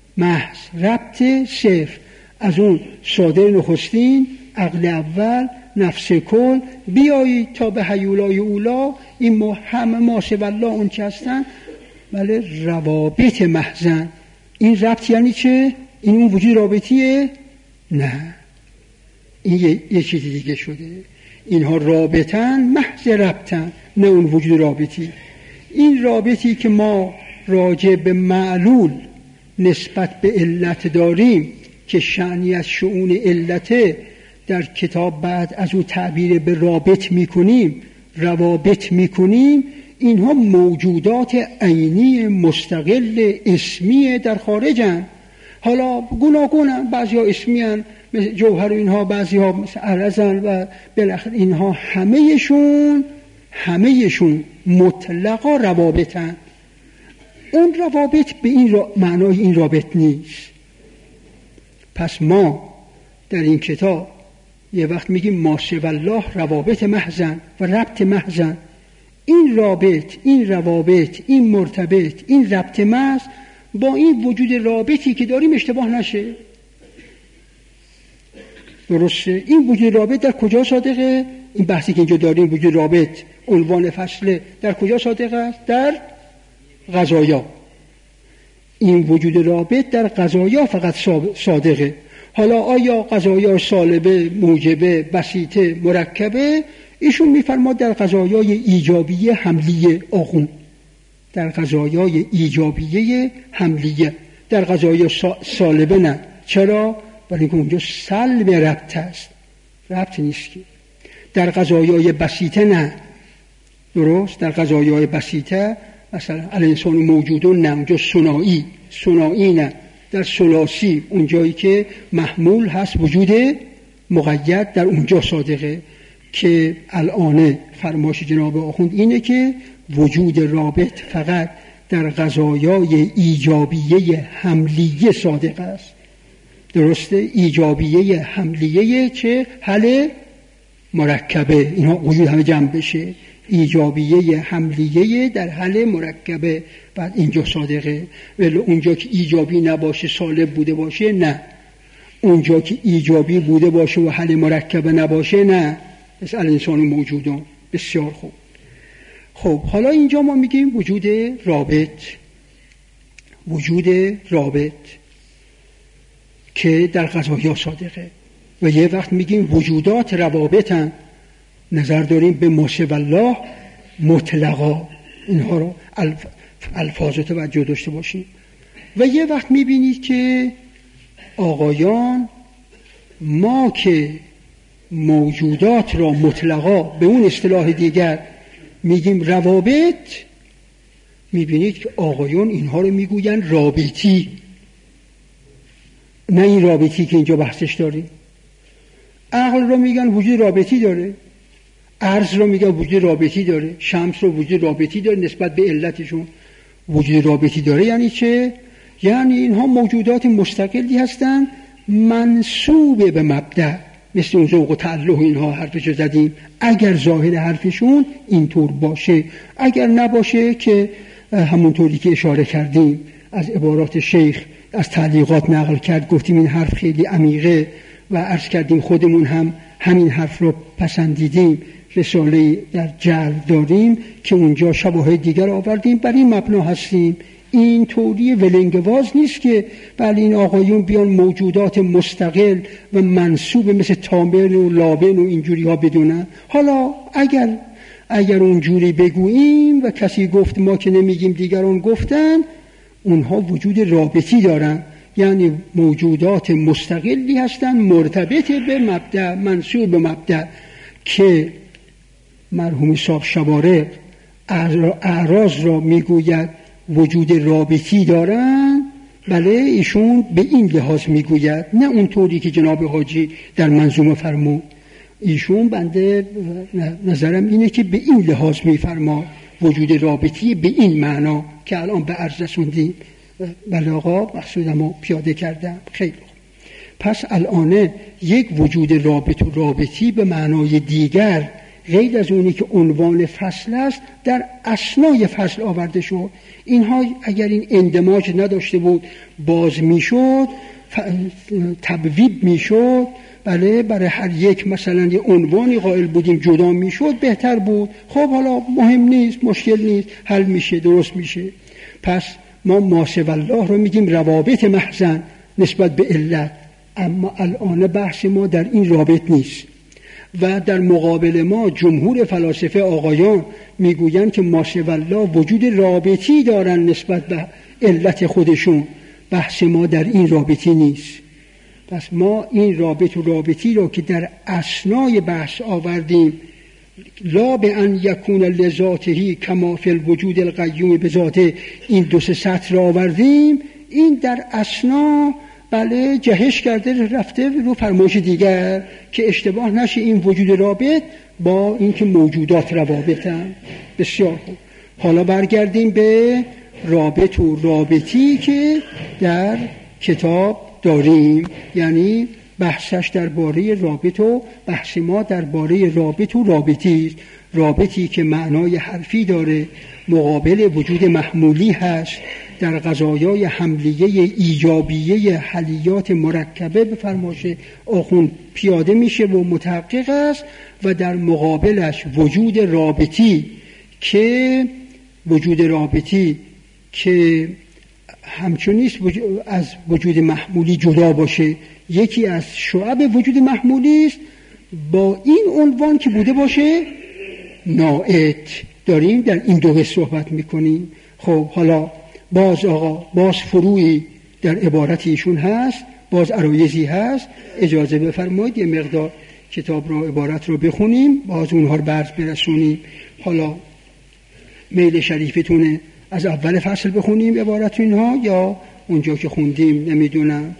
محض، ربط صفر. از اون صادر نخستین عقل اول نفس کل، بیایید تا به هیولای اولا، این همه ما سوی الله اون که هستن، بله روابط محضن. این ربط یعنی چه؟ این اون وجود رابطیه؟ نه، این یه, یه چیز دیگه شده. اینها رابطن، محض ربطن، نه اون وجود رابطی. این رابطی که ما راجع به معلول نسبت به علت داریم که شأنی از شؤون علته، در کتاب بعد از او تعبیر به رابط میکنیم، روابط میکنیم، اینها موجودات عینی مستقل اسمی در خارجن. حالا گوناگونن، بعضی ها اسمی هن مثل جوهر، اینها بعضی ها مثل عرضن، و بالاخره اینها همهشون همهشون مطلقا روابطن. اون روابط به این را... معنای این رابط نیست. پس ما در این کتاب یه وقت میگیم ما سوی الله روابط محضن و ربط محضن. این رابط، این روابط، این مرتبط، این ربط محض با این وجود رابطی که داریم اشتباه نشه. درسته؟ این وجود رابط در کجا صادقه؟ این بحثی که اینجا داریم وجود رابط عنوان فصله، در کجا صادق است؟ در قضایا. این وجود رابط در قضایا فقط صادقه. حالا آیا قضایا سالبه، موجبه، بسیطه، مرکبه؟ ایشون میفرماد در قضایای ایجابیه حملیه آخون، در قضایای ایجابیه حملیه، در قضایای سالبه نه. چرا؟ برای اینکه اونجا سلب ربط است، ربط نیست که. در قضایای بسیطه نه. درست؟ در قضایای بسیطه مثلا الانسان موجودون نه، اونجا ثنایی، ثنایی نه. در ثلاثی اونجایی که محمول هست وجود مقید، در اونجا صادقه. که الان فرمایش جناب آخوند اینه که وجود رابط فقط در قضایای ایجابیه حملیه صادق است. درسته؟ ایجابیه حملیه چه؟ حل مرکبه، اینها وجود همه جمع بشه. ایجابیه حملیه در حل مرکبه، بعد اینجا صادقه. ولی اونجا که ایجابی نباشه، سالب بوده باشه، نه. اونجا که ایجابی بوده باشه و حل مرکبه نباشه، نه. مثل الانسان موجودان. بسیار خوب. خب حالا اینجا ما میگیم وجود رابط، وجود رابط که در قضایا صادقه، و یه وقت میگیم وجودات روابطن، نظر داریم به ما سوی الله مطلقا. اینها رو الف... الفاظ رو توجه داشته باشیم. و یه وقت میبینید که آقایان ما که موجودات را مطلقا به اون اصطلاح دیگر میگیم روابط، میبینید که آقایون اینها رو میگوین رابطی، نه این رابطی که اینجا بحثش داریم. عقل رو میگن وجود رابطی داره، عرض رو میگن وجود رابطی داره، شمس رو وجود رابطی داره، نسبت به علتشون وجود رابطی داره. یعنی چه؟ یعنی اینها موجودات مستقلی هستن، منسوب به مبدأ، مثل اون ذوق و تعلق اینها حرفش زدیم. اگر ظاهر حرفشون اینطور باشه، اگر نباشه که همونطوری که اشاره کردیم از عبارات شیخ از تعلیقات نقل کرد، گفتیم این حرف خیلی عمیقه و عرض کردیم خودمون هم همین حرف رو پسندیدیم. رساله در جلب داریم که اونجا شواهد دیگر آوردیم، بر این مبنا هستیم. این طوری ولنگواز نیست که بله این آقایون بیان موجودات مستقل و منسوب مثل تامر و لابن و اینجوری ها بدونن. حالا اگر اگر اونجوری بگوییم و کسی گفت ما که نمیگیم دیگران گفتن، اونها وجود رابطی دارن، یعنی موجودات مستقلی هستن مرتبط به مبدأ، منسوب به مبدأ. که مرحوم صاحب شوارق اعراض را میگوید وجود رابطی دارن، بله ایشون به این لحاظ میگوید، نه اونطوری که جناب حاجی در منظومه فرمود. ایشون بنده نظرم اینه که به این لحاظ میفرما وجود رابطی به این معنا که الان به عرض رسوندیم. بله آقا، مقصودمو پیاده کردم. خیلی خوب. پس الان یک وجود رابط و رابطی به معنای دیگر غیر از اونی که عنوان فصل است در اثنای فصل آورده شد. اینها اگر این اندماج نداشته بود باز میشد، تبویب میشد، بله برای هر یک مثلا یه عنوانی قائل بودیم جدا میشد بهتر بود. خب حالا مهم نیست، مشکل نیست، حل میشه، درست میشه. پس ما ماسو الله رو میگیم روابط محضن نسبت به علت، اما الان بحث ما در این رابط نیست. و در مقابل ما جمهور فلاسفه آقایان میگویند که ماسو الله وجود رابطی دارن نسبت به علت خودشون. بحث ما در این رابطی نیست. پس ما این رابط و رابطی را که در اثنای بحث آوردیم، لا به ان یکون لذاته کما فی الوجود القیوم بذاته، این دو سه سطر را آوردیم، این در اثنا بله جهش کرده رفته رو فرمایش دیگر که اشتباه نشه این وجود رابط با اینکه موجودات روابطن. بسیار خوب. حالا برگردیم به رابط و رابطی که در کتاب داریم، یعنی بحثش درباره رابط و بحث ما درباره رابط و رابطی است. رابطی که معنای حرفی داره، مقابل وجود محمولی هست، در قضایای حملیه ایجابیه حلیات مرکبه به فرمایش آخوند پیاده میشه و متحقق است، و در مقابلش وجود رابطی که وجود رابطی که همچون نیست از وجود محمولی جدا باشه، یکی از شعب وجود محمولی است، با این عنوان که بوده باشه ناعت. داریم در این دو صحبت میکنیم. خب حالا باز آقا باز فروعی در عبارت ایشون هست، باز عرایزی هست. اجازه بفرمایید یه مقدار کتاب رو عبارت رو بخونیم، باز اونها رو برز برسونیم. حالا میل شریفتونه از اول فصل بخونیم عبارت اینها یا اونجا که خوندیم نمیدونم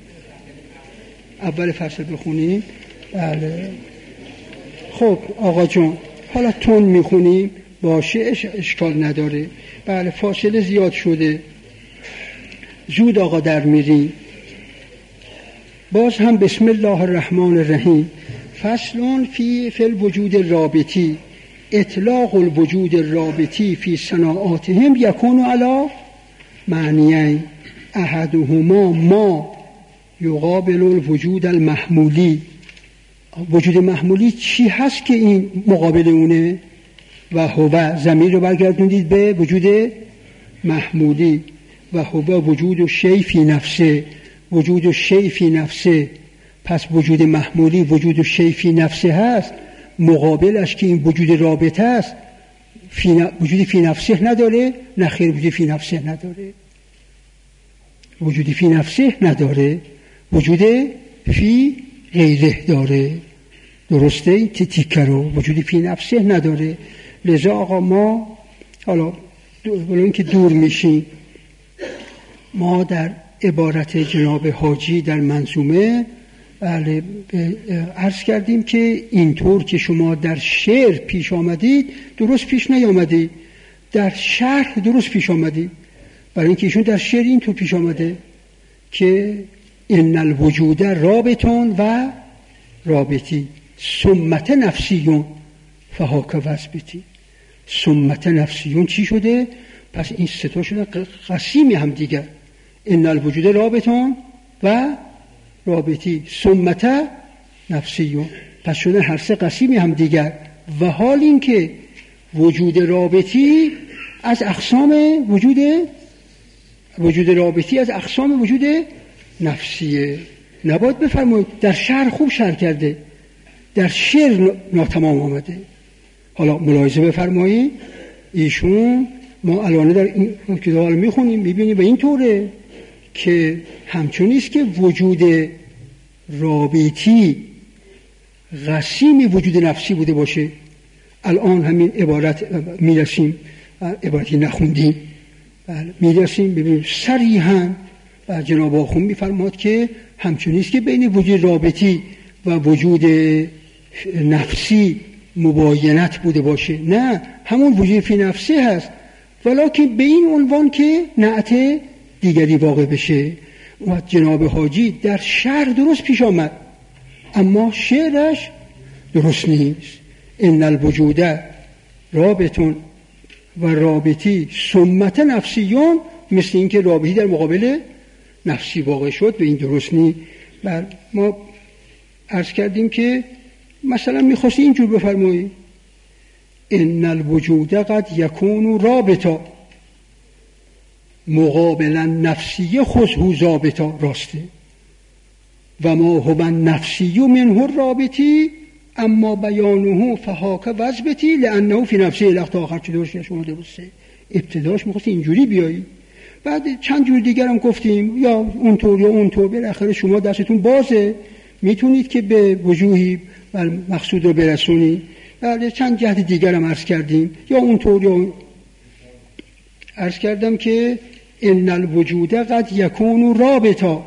اول فصل بخونیم؟ بله خب آقا جان حالا تون میخونیم باشه، اش اشکال نداره. بله فاصله زیاد شده، زود آقا در میریم. باز هم بسم الله الرحمن الرحیم. فصل فی فی الوجود الرابطی، اطلاق الوجود الرابطی فی صناعاتهم یکون علی معنیین، احدهما ما یقابل الوجود المحمولی. وجود محمولی چی هست که این مقابل اونه؟ و هو، ضمیر رو برگردوندید به وجود محمولی، و هو وجود شیء فی نفسه، وجود شیء فی نفسه. پس وجود محمولی وجود شیء فی نفسه هست، مقابلش که این وجود رابطه است فی ن... وجود فی نفسه نداره؟ نه خیر، وجود فی نفسه نداره. وجود فی نفسه نداره، وجود فی غیره داره. درسته؟ این تیکه رو وجود فی نفسه نداره. لذا آقا ما حالا ولو اینکه دور میشیم، ما در عبارت جناب حاجی در منظومه بله عرض کردیم که اینطور که شما در شعر پیش آمدید درست پیش نیامدید، در شرح درست پیش آمدید. برای اینکه ایشون در شعر اینطور پیش آمده که ان الوجود رابطون و رابطی سمت نفسیون فهاک وثبتی. سمت نفسیون چی شده؟ پس این ستا شده قسیم هم دیگر. ان الوجود رابطون و رابطی سمت نفسیون، پس شده هر سه قسیمی هم دیگر. و حال این که وجود رابطی از اقسام وجود وجود رابطی از اقسام وجود نفسیه. نباید بفرمایید در شعر خوب شعر کرده، در شعر ناتمام آمده. حالا ملاحظه بفرمایید ایشون، ما الان در این کتاب میخونیم میبینیم و این طوره که همچنیست که وجود رابطی قسیم وجود نفسی بوده باشه. الان همین عبارت میرسیم، عبارتی نخوندیم، میرسیم ببینیم صریحاً و جناب آخوند میفرماد که همچنیست که بین وجود رابطی و وجود نفسی مباینت بوده باشه، نه همون وجود فی نفسه هست، ولیکن به این عنوان که نعت دیگری واقع بشه. و جناب حاجی در شعر درست پیش آمد اما شعرش درست نیست. ان الوجود رابطون و رابطی سمت نفسیون، مثل این که رابطی در مقابل نفسی واقع شد و این درست نی. بر ما عرض کردیم که مثلا میخواستی اینجور بفرمایی ان الوجود قد یکون رابطا مقابلا نفسی خذه ضابطا، راسته و ما هو النفسی منه الرابطی اما بیانه فهاک وضبطی لانه فی نفسه الاخت آخر. چه درسته شما درسته ابتداش میخواستی اینجوری بیایی، بعد چند جور دیگر هم گفتیم یا اونطور یا اونطور، بالاخره شما دستتون بازه میتونید که به وجوهی مقصود رو برسونید. بعد چند جهت دیگر هم عرض کردیم یا اونطور یا عرض کردم که ان الوجود قد یکون رابطا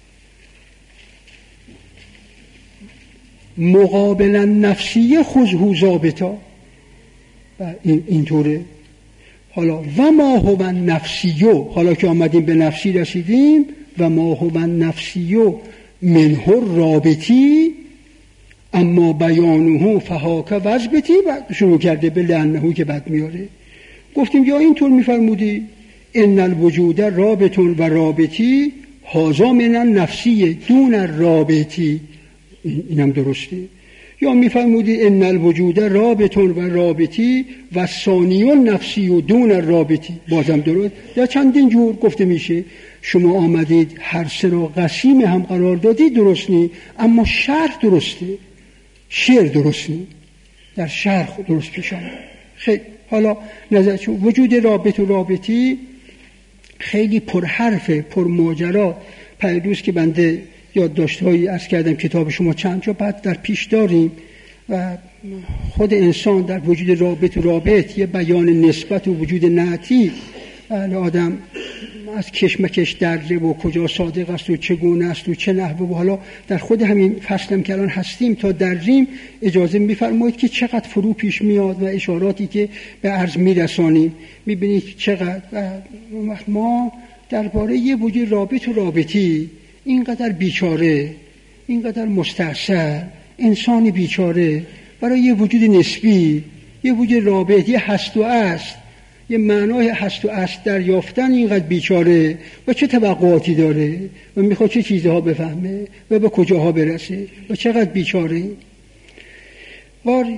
مقابلا نفسی خذه ضابطا. این اینطوره. حالا و ما هو النفسیو، حالا که آمدیم به نفسی رسیدیم، و ما هو النفسیو منه الرابطی اما بیانه فهاک وضبطی. بعد شروع کرده به لعنه که بعد میاره. گفتیم یا اینطور میفرمودی ان الوجود رابط و رابطی هذا من النفسی دون الرابطی، اینم درسته. یا میفرمودی ان الوجود رابط و رابطی و ثانی النفسی و دون الرابطی، بازم درست. یا چندین جور گفته میشه. شما آمدید هر سه را قسیم هم قرار دادی، درست نی، اما شرح درسته، شعر درست نی، در شرح درست پیش آمد. خیلی حالا نظر چون وجود رابط و رابطی خیلی پر حرفه، پر ماجرا. پیروز که بنده یادداشت‌هایی عرض کردم کتاب شما چند جا بعد در پیش داریم و خود انسان در وجود رابط و رابط یه بیان نسبت و وجود نعتی. آدم از کشمکش درجه و کجا صادق است و چگونه است و چه نحوه. و حالا در خود همین فصلم که الان هستیم تا درجیم اجازه میفرمایید که چقدر فرو پیش میاد و اشاراتی که به عرض میرسانیم میبینید چقدر. و ما درباره یه وجود رابط و رابطی اینقدر بیچاره، اینقدر مستعصر، انسان بیچاره برای یه وجود نسبی، یه وجود رابط، یه هست و است، یه معنای هست و است دریافتن، اینقدر بیچاره و چه توقعاتی داره و میخواد چه چیزها بفهمه و به کجاها برسه و چقدر بیچاره. باری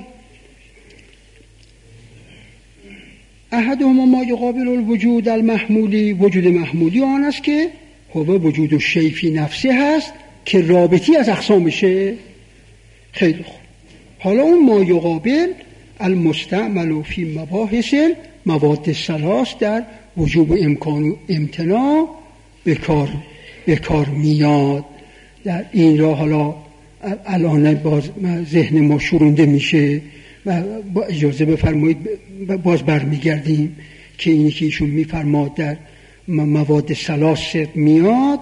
احدهما ما یقابل الوجود المحمولی، وجود محمولی آن است که هو وجود الشیء فی نفسه هست که رابطی از اقسامشه. خیلی خوب. حالا اون ما یقابل المستعمل فی مباحث مواد ثلاث در وجوب و امکان و امتناع به کار به کار میاد. در این را حالا الان باز ذهن ما شورونده میشه و با اجازه بفرمایید باز برمیگردیم که اینی که ایشون میفرماد در مواد ثلاث میاد.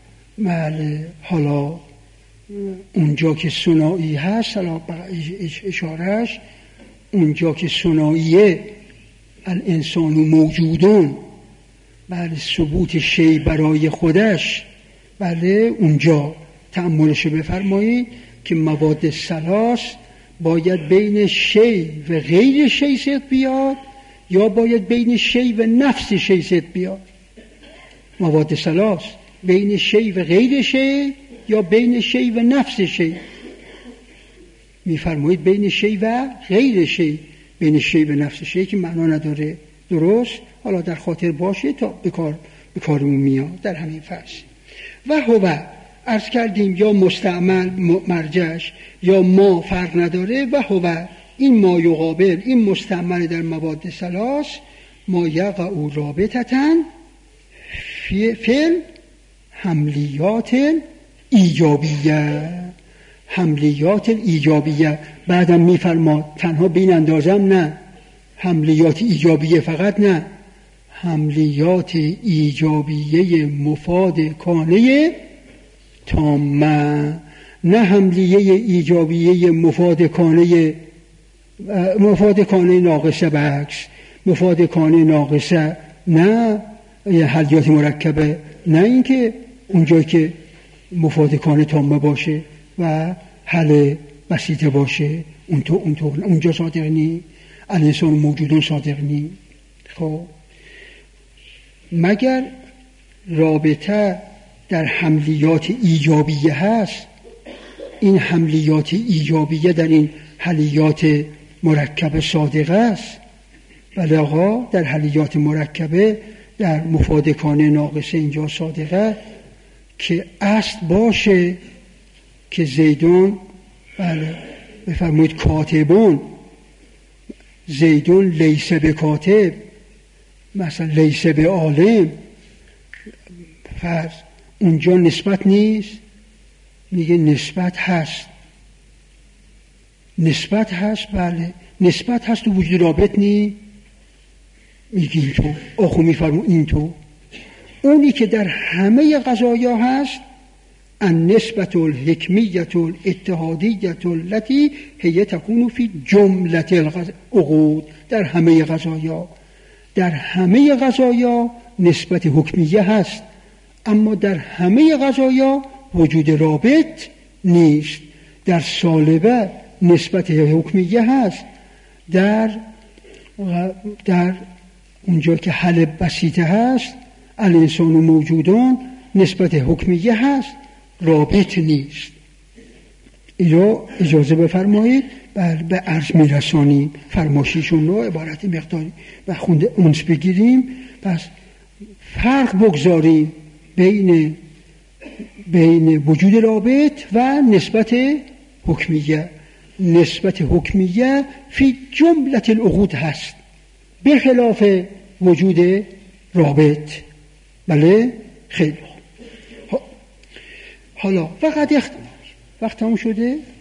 حالا اونجا که ثنایی هست، حالا اشارهش اونجا که ثناییه الانسان موجودون، بله ثبوت شی برای خودش، بله اونجا تأملشو بفرمایید که مواد ثلاث باید بین شی و غیر شی صدق بیاد یا باید بین شی و نفس شی صدق بیاد. مواد ثلاث بین شی و غیر شی یا بین شی و نفس شی. میفرمایید بین شی و غیر شی، بین شی و نفس شی که معنا نداره. درست؟ حالا در خاطر باشه تا به کار به کارمون میاد در همین فصل. و هو عرض کردیم یا مستعمل مرجعش یا ما فرق نداره. و هو این ما یقابل، این مستعمل در مواد ثلاث، ما یقع رابطتاً فی فعل حملیات ایجابیه، حملیات ایجابیه. بعدم میفرما تنها بین اندازم نه، حملیات ایجابیه فقط نه، حملیات ایجابیه مفاد کانه تامه، نه حملیه ایجابیه مفاد کانه مفاد کانه ناقصه، بعکس مفاد کانه ناقصه، نه حلیات مرکبه، نه اینکه اونجا که مفاد کانه تامه باشه و حل بسیطه باشه اونطور اونطور اونجا صادق نی، الانسان موجودون صادق نی. خب مگر رابطه در حملیات ایجابیه هست، این حملیات ایجابیه در این حلیات مرکب صادقه است. بله آقا، در حلیات مرکبه در مفادکان ناقصه اینجا صادقه که اصل باشه که زیدون، بله بفرمایید کاتبون، زیدون لیس به کاتب، مثلا لیس به عالم، فرض اونجا نسبت نیست، میگه نسبت هست. نسبت هست، بله نسبت هست، تو وجود رابط نی، میگه اینطور. آخو میفرمون اینطور. اونی که در همه قضایا هست، النسبت الحکمیت الاتحادیت التي هي تكون فی جمله العقود، در همه قضایا، در همه قضایا نسبت حکمیه هست، اما در همه قضایا وجود رابط نیست. در سالبه نسبت حکمیه هست، در در اونجا که حل بسیطه هست، الانسان و موجودان نسبت حکمیه هست، رابط نیست. اینجا اجازه بفرمایید به عرض میرسانیم، فرماشیشون رو عبارت مقداری و خونده اونس بگیریم. پس فرق بگذاریم بین بین وجود رابط و نسبت حکمیه. نسبت حکمیه فی جمله العقود هست، به خلاف وجود رابط. بله خیلی. حالا وقت وقت تموم شده.